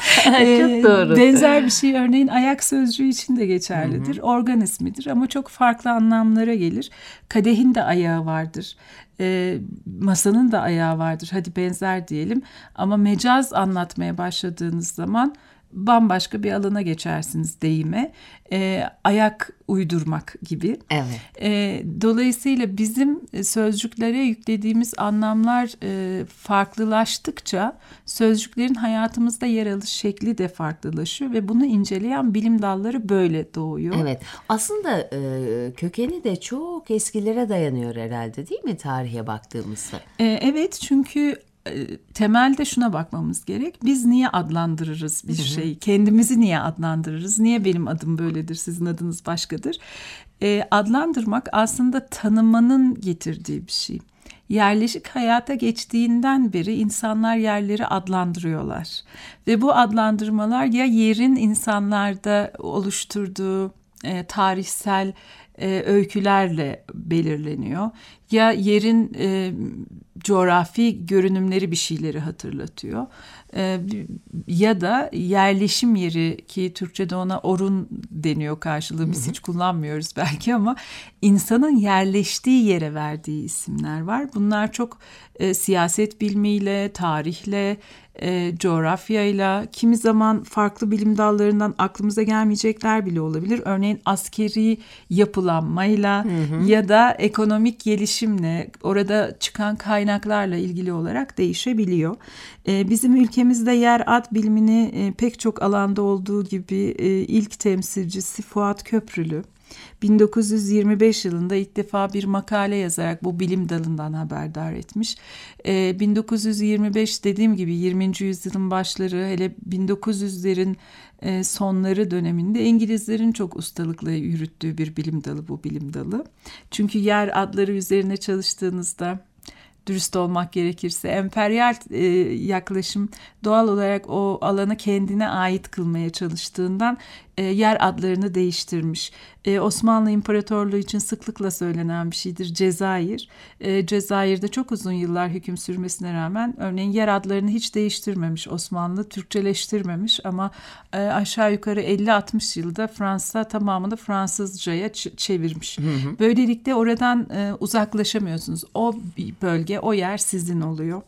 Çok doğru. Benzer bir şey örneğin ayak sözcüğü için de geçerlidir. Hı hı. Organ ismidir ama çok farklı anlamlara gelir. Kadehin de ayağı vardır. E, masanın da ayağı vardır. Hadi benzer diyelim ama mecaz anlatmaya başladığınız zaman bambaşka bir alana geçersiniz deyime. E, ayak uydurmak gibi. Evet. E, dolayısıyla bizim sözcüklere yüklediğimiz anlamlar e, farklılaştıkça sözcüklerin hayatımızda yer alış şekli de farklılaşıyor ve bunu inceleyen bilim dalları böyle doğuyor. Evet. Aslında e, kökeni de çok eskilere dayanıyor herhalde, değil mi tarihe baktığımızda? E, evet, çünkü temelde şuna bakmamız gerek. Biz niye adlandırırız bir şeyi? Kendimizi niye adlandırırız? Niye benim adım böyledir, sizin adınız başkadır? E, adlandırmak aslında tanımanın getirdiği bir şey. Yerleşik hayata geçtiğinden beri insanlar yerleri adlandırıyorlar. Ve bu adlandırmalar ya yerin insanlarda oluşturduğu e, tarihsel e, öykülerle belirleniyor. Ya yerin e, coğrafi görünümleri bir şeyleri hatırlatıyor. E, ya da yerleşim yeri, ki Türkçe'de ona orun deniyor karşılığı, biz hiç kullanmıyoruz belki ama insanın yerleştiği yere verdiği isimler var. Bunlar çok e, siyaset bilimiyle, tarihle, e, coğrafyayla, kimi zaman farklı bilim dallarından aklımıza gelmeyecekler bile olabilir. Örneğin askeri yapılanmayla hı hı. ya da ekonomik gelişimle, orada çıkan kaynaklarla ilgili olarak değişebiliyor. E, bizim ülkemizde yer ad bilimini e, pek çok alanda olduğu gibi e, ilk temsilcisi Fuat Köprülü bin dokuz yüz yirmi beş yılında ilk defa bir makale yazarak bu bilim dalından haberdar etmiş. Ee, bin dokuz yüz yirmi beş dediğim gibi yirminci yüzyılın başları, hele bin dokuz yüzlerin e, sonları döneminde İngilizlerin çok ustalıkla yürüttüğü bir bilim dalı bu bilim dalı. Çünkü yer adları üzerine çalıştığınızda, dürüst olmak gerekirse, emperyal e, yaklaşım doğal olarak o alanı kendine ait kılmaya çalıştığından e, yer adlarını değiştirmiş. E, Osmanlı İmparatorluğu için sıklıkla söylenen bir şeydir Cezayir. E, Cezayir'de çok uzun yıllar hüküm sürmesine rağmen örneğin yer adlarını hiç değiştirmemiş Osmanlı, Türkçeleştirmemiş ama e, aşağı yukarı elli altmış yılda Fransa tamamını Fransızcaya ç- çevirmiş. Hı hı. Böylelikle oradan e, uzaklaşamıyorsunuz. O bölge, o yer sizin oluyor.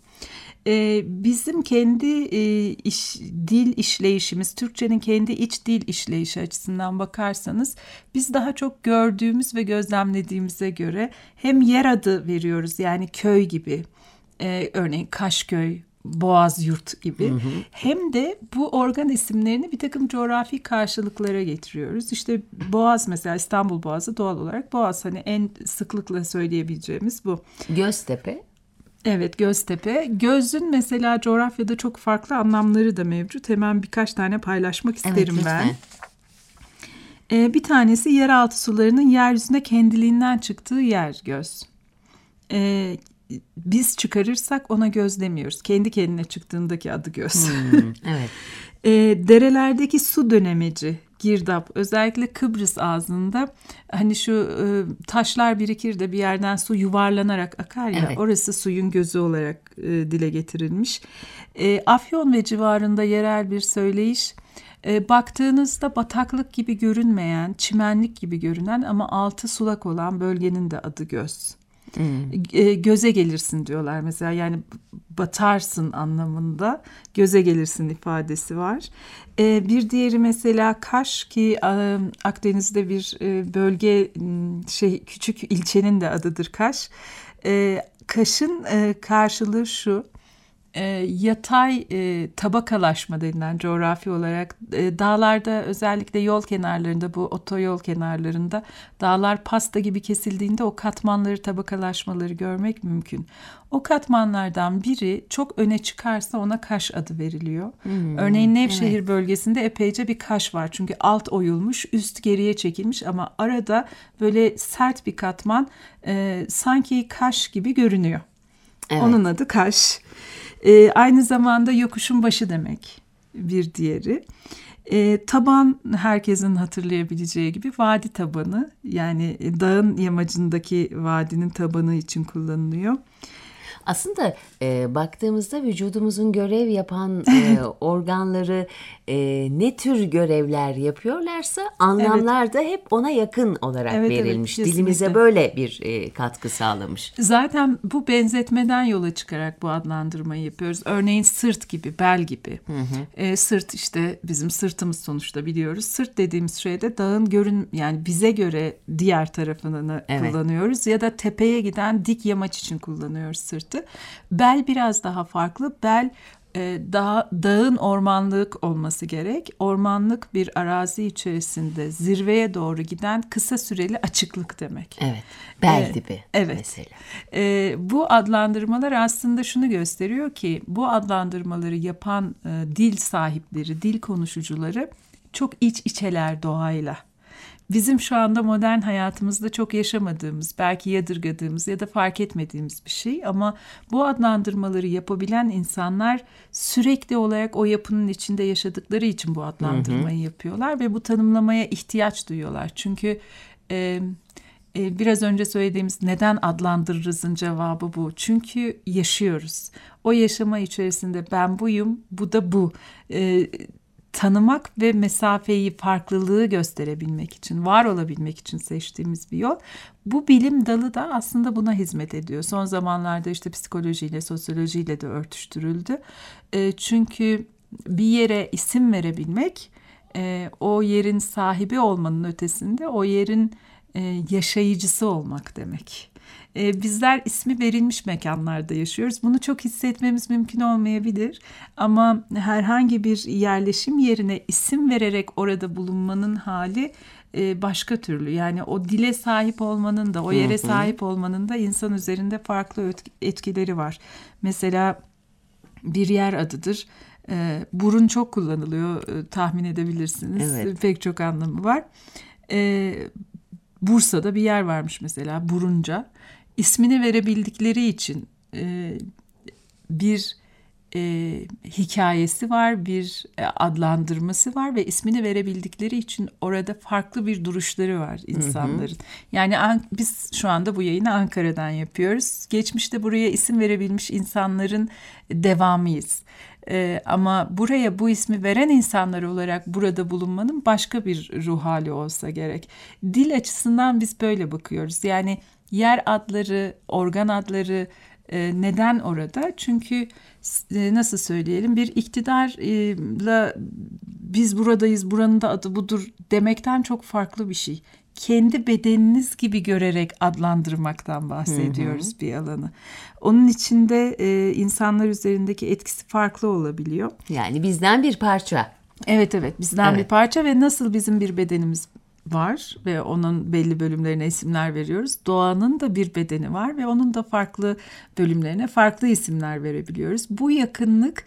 Ee, bizim kendi e, iş, dil işleyişimiz, Türkçenin kendi iç dil işleyişi açısından bakarsanız biz daha çok gördüğümüz ve gözlemlediğimize göre hem yer adı veriyoruz, yani köy gibi, e, örneğin Kaşköy, Boğazyurt gibi, hı hı. hem de bu organ isimlerini bir takım coğrafi karşılıklara getiriyoruz. İşte Boğaz mesela, İstanbul Boğazı, doğal olarak Boğaz, hani en sıklıkla söyleyebileceğimiz bu. Göztepe. Evet, Göztepe. Gözün mesela coğrafyada çok farklı anlamları da mevcut. Hemen birkaç tane paylaşmak isterim evet, ben. Ee, bir tanesi yeraltı sularının yeryüzüne kendiliğinden çıktığı yer göz. Ee, biz çıkarırsak ona göz demiyoruz. Kendi kendine çıktığındaki adı göz. Hmm, evet. Ee, derelerdeki su dönemeci girdap. Özellikle Kıbrıs ağzında hani şu e, taşlar birikir de bir yerden su yuvarlanarak akar ya. Evet. Orası suyun gözü olarak e, dile getirilmiş. E, Afyon ve civarında yerel bir söyleyiş. E, baktığınızda bataklık gibi görünmeyen, çimenlik gibi görünen ama altı sulak olan bölgenin de adı Göz. Hmm. E, göze gelirsin diyorlar mesela, yani batarsın anlamında göze gelirsin ifadesi var. E, bir diğeri mesela Kaş, ki e, Akdeniz'de bir e, bölge, şey, küçük ilçenin de adıdır Kaş. E, Kaş'ın e, karşılığı şu: E, yatay e, tabakalaşma denilen, coğrafi olarak e, dağlarda, özellikle yol kenarlarında, bu otoyol kenarlarında dağlar pasta gibi kesildiğinde o katmanları, tabakalaşmaları görmek mümkün. O katmanlardan biri çok öne çıkarsa ona kaş adı veriliyor. Hmm, Örneğin Nevşehir evet. bölgesinde epeyce bir kaş var. Çünkü alt oyulmuş, üst geriye çekilmiş ama arada böyle sert bir katman, e, sanki kaş gibi görünüyor. Evet. Onun adı Kaş. E, aynı zamanda yokuşun başı demek bir diğeri. E, taban, herkesin hatırlayabileceği gibi vadi tabanı, yani dağın yamacındaki vadinin tabanı için kullanılıyor. Aslında e, baktığımızda vücudumuzun görev yapan e, organları e, ne tür görevler yapıyorlarsa anlamlar evet. da hep ona yakın olarak evet, verilmiş. Evet, dilimize böyle bir e, katkı sağlamış. Zaten bu benzetmeden yola çıkarak bu adlandırmayı yapıyoruz. Örneğin sırt gibi, bel gibi. Hı hı. E, sırt işte bizim sırtımız sonuçta, biliyoruz. Sırt dediğimiz şeyde dağın görün, yani bize göre diğer tarafını evet. kullanıyoruz ya da tepeye giden dik yamaç için kullanıyoruz sırt. Bel biraz daha farklı. Bel e, daha dağın ormanlık olması gerek. Ormanlık bir arazi içerisinde zirveye doğru giden kısa süreli açıklık demek. Evet. Bel dibi e, evet. mesela. E, bu adlandırmalar aslında şunu gösteriyor ki bu adlandırmaları yapan e, dil sahipleri, dil konuşucuları çok iç içeler doğayla. Bizim şu anda modern hayatımızda çok yaşamadığımız, belki yadırgadığımız ya da fark etmediğimiz bir şey, ama bu adlandırmaları yapabilen insanlar sürekli olarak o yapının içinde yaşadıkları için bu adlandırmayı hı hı. yapıyorlar ve bu tanımlamaya ihtiyaç duyuyorlar. Çünkü e, e, biraz önce söylediğimiz neden adlandırırızın cevabı bu. Çünkü yaşıyoruz. O yaşama içerisinde ben buyum, bu da bu. E, tanımak ve mesafeyi, farklılığı gösterebilmek için, var olabilmek için seçtiğimiz bir yol. Bu bilim dalı da aslında buna hizmet ediyor. Son zamanlarda işte psikolojiyle, sosyolojiyle de örtüştürüldü. E, çünkü bir yere isim verebilmek, e, o yerin sahibi olmanın ötesinde o yerin e, yaşayıcısı olmak demek. Ee, bizler ismi verilmiş mekanlarda yaşıyoruz. Bunu çok hissetmemiz mümkün olmayabilir. Ama herhangi bir yerleşim yerine isim vererek orada bulunmanın hali e, başka türlü. Yani o dile sahip olmanın da, o yere sahip olmanın da insan üzerinde farklı etkileri var. Mesela bir yer adıdır. E, burun çok kullanılıyor, e, tahmin edebilirsiniz. Evet. Pek çok anlamı var. E, Bursa'da bir yer varmış mesela, Burunca. İsmini verebildikleri için e, bir e, hikayesi var, bir e, adlandırması var ve ismini verebildikleri için orada farklı bir duruşları var insanların. Hı hı. Yani an, biz şu anda bu yayını Ankara'dan yapıyoruz. Geçmişte buraya isim verebilmiş insanların devamıyız. Ee, ama buraya bu ismi veren insanlar olarak burada bulunmanın başka bir ruh hali olsa gerek. Dil açısından biz böyle bakıyoruz. Yani yer adları, organ adları e, neden orada? Çünkü e, nasıl söyleyelim, bir iktidarla biz buradayız, buranın da adı budur demekten çok farklı bir şey. Kendi bedeniniz gibi görerek adlandırmaktan bahsediyoruz, hı hı. bir alanı. Onun içinde e, insanlar üzerindeki etkisi farklı olabiliyor. Yani bizden bir parça. Evet evet bizden evet. bir parça ve nasıl bizim bir bedenimiz var ve onun belli bölümlerine isimler veriyoruz. Doğanın da bir bedeni var ve onun da farklı bölümlerine farklı isimler verebiliyoruz. Bu yakınlık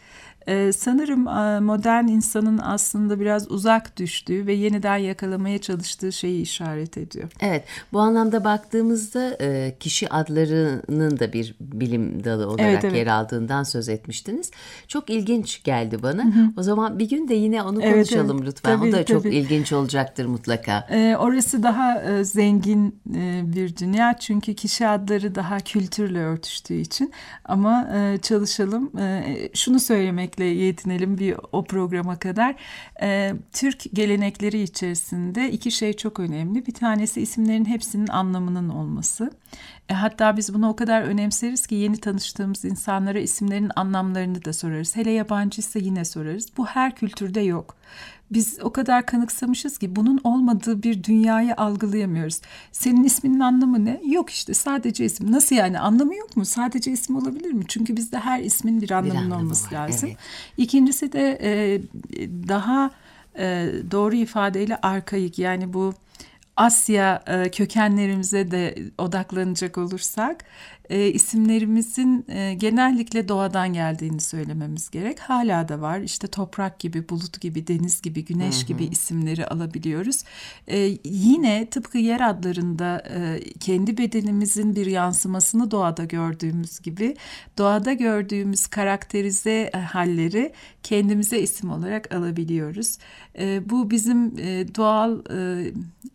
Ee, sanırım e, modern insanın aslında biraz uzak düştüğü ve yeniden yakalamaya çalıştığı şeyi işaret ediyor. Evet, bu anlamda baktığımızda e, kişi adlarının da bir bilim dalı olarak Evet, evet. yer aldığından söz etmiştiniz. Çok ilginç geldi bana. Hı hı. O zaman bir gün de yine onu Evet, konuşalım evet. lütfen. Tabii, o da çok tabii. ilginç olacaktır mutlaka. Ee, orası daha e, zengin e, bir dünya çünkü kişi adları daha kültürle örtüştüğü için. Ama e, çalışalım. E, şunu söylemekle yetinelim bir o programa kadar. E, Türk gelenekleri içerisinde iki şey çok önemli. Bir tanesi isimlerin hepsinin anlamının olması. E, hatta biz bunu o kadar önemseriz ki yeni tanıştığımız insanlara isimlerin anlamlarını da sorarız. Hele yabancıysa yine sorarız. Bu her kültürde yok. Biz o kadar kanıksamışız ki bunun olmadığı bir dünyayı algılayamıyoruz. Senin isminin anlamı ne? Yok işte sadece isim. Nasıl yani, anlamı yok mu? Sadece isim olabilir mi? Çünkü bizde her ismin bir anlamının anlamı olması var, lazım. evet. İkincisi de e, daha e, doğru ifadeyle arkaik, yani bu Asya e, kökenlerimize de odaklanacak olursak e, isimlerimizin e, genellikle doğadan geldiğini söylememiz gerek. Hala da var. İşte toprak gibi, bulut gibi, deniz gibi, güneş gibi isimleri alabiliyoruz. E, yine tıpkı yer adlarında e, kendi bedenimizin bir yansımasını doğada gördüğümüz gibi doğada gördüğümüz karakterize e, halleri kendimize isim olarak alabiliyoruz. E, bu bizim e, doğal e,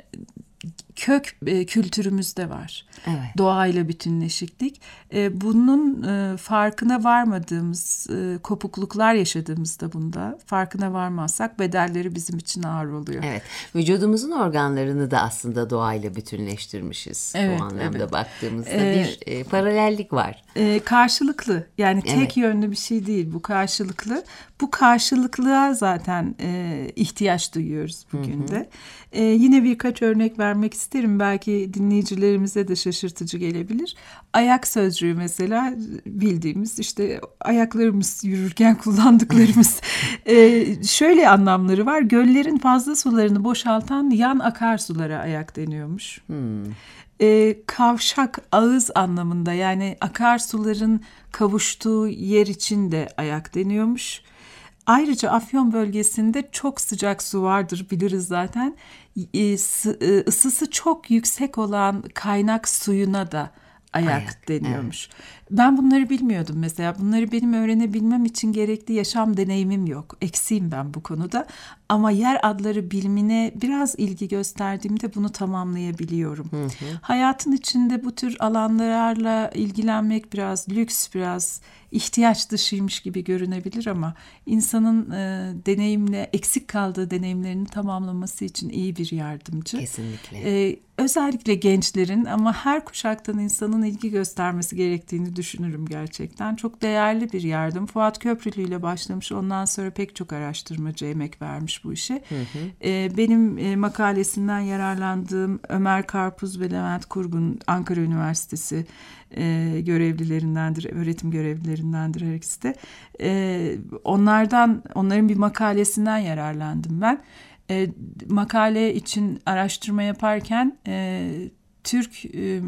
kök e, kültürümüzde var. Evet. Doğayla bütünleşiklik. E, bunun e, farkına varmadığımız e, kopukluklar yaşadığımızda bunda farkına varmazsak bedelleri bizim için ağır oluyor. Evet. Vücudumuzun organlarını da aslında doğayla bütünleştirmişiz. Evet, bu anlamda evet. baktığımızda Ee, bir e, paralellik var. E, karşılıklı, yani tek Evet. yönlü bir şey değil, bu karşılıklı. Bu karşılıklığa zaten e, ihtiyaç duyuyoruz bugün de. E, yine birkaç örnek vermek isterim. Belki dinleyicilerimize de şaşırtıcı gelebilir. Ayak sözcüğü mesela bildiğimiz işte ayaklarımız yürürken kullandıklarımız. e, şöyle anlamları var. Göllerin fazla sularını boşaltan yan akarsulara ayak deniyormuş. Hmm. E, kavşak, ağız anlamında, yani akarsuların kavuştuğu yer için de ayak deniyormuş. Ayrıca Afyon bölgesinde çok sıcak su vardır, biliriz zaten. E, sı, e, ısısı çok yüksek olan kaynak suyuna da ayak, Ayak, deniyormuş. Ben bunları bilmiyordum mesela. Bunları benim öğrenebilmem için gerekli yaşam deneyimim yok. Eksiğim ben bu konuda. Ama yer adları bilimine biraz ilgi gösterdiğimde bunu tamamlayabiliyorum. Hı hı. Hayatın içinde bu tür alanlarla ilgilenmek biraz lüks, biraz ihtiyaç dışıymış gibi görünebilir ama insanın e, deneyimle, eksik kaldığı deneyimlerini tamamlaması için iyi bir yardımcı. Kesinlikle. E, özellikle gençlerin ama her kuşaktan insanın ilgi göstermesi gerektiğini düşünürüm gerçekten. Çok değerli bir yardım. Fuat Köprülü ile başlamış. Ondan sonra pek çok araştırmacı emek vermiş bu işe. Hı hı. E, benim e, makalesinden yararlandığım Ömer Karpuz ve Levent Kurgun, Ankara Üniversitesi e, görevlilerindendir, öğretim görevlilerindendir her ikisi de. E, onlardan, onların bir makalesinden yararlandım ben. E, makale için araştırma yaparken e, Türk e,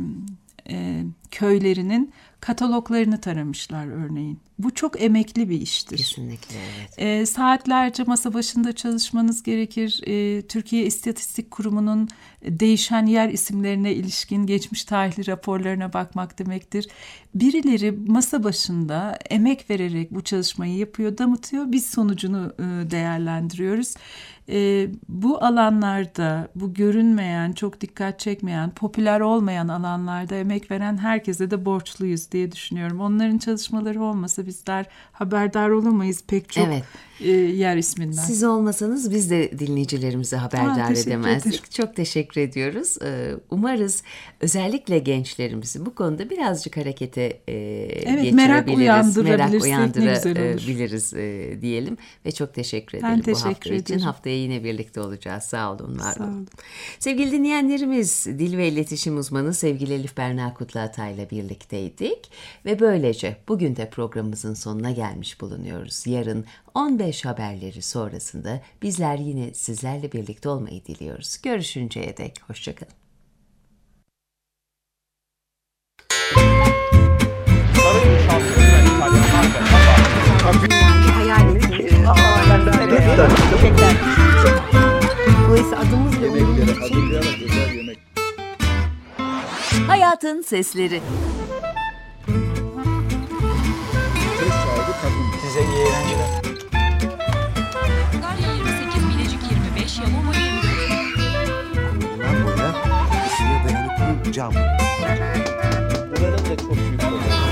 e, köylerinin kataloglarını taramışlar örneğin. Bu çok emekli bir iştir. Kesinlikle, evet. E, saatlerce masa başında çalışmanız gerekir. E, Türkiye İstatistik Kurumu'nun değişen yer isimlerine ilişkin geçmiş tarihli raporlarına bakmak demektir. Birileri masa başında emek vererek bu çalışmayı yapıyor, damıtıyor. Biz sonucunu e, değerlendiriyoruz. E, bu alanlarda, bu görünmeyen, çok dikkat çekmeyen, popüler olmayan alanlarda emek veren herkese de borçluyuz diye düşünüyorum. Onların çalışmaları olmasa bizler haberdar olamayız pek çok evet. e, yer isminden. Siz olmasanız biz de dinleyicilerimizi haberdar Aa, edemezdik. ederim. Çok teşekkür ediyoruz. Ee, umarız özellikle gençlerimizi bu konuda birazcık harekete e, evet, merak geçirebiliriz. Merak uyandırabiliriz e, diyelim ve çok teşekkür ederim ben bu teşekkür hafta için. ederim. Haftaya yine birlikte olacağız. Sağ olun, var Sağ olun. olun. Sevgili dinleyenlerimiz, dil ve iletişim uzmanı sevgili Elif Berna Kutluatay ile birlikteydik ve böylece bugün de programımızın sonuna gelmiş bulunuyoruz. Yarın on beş haberleri sonrasında bizler yine sizlerle birlikte olmayı diliyoruz. Görüşünceye dek hoşçakalın. Hayalini sesleri. Size iyi eğlenceler. Antalya yirmi sekiz, Bilecik yirmi beş, Yalova yirmi dört. Bundan boya ısıya dayanıklı cam. Buranın da çok büyük problemi.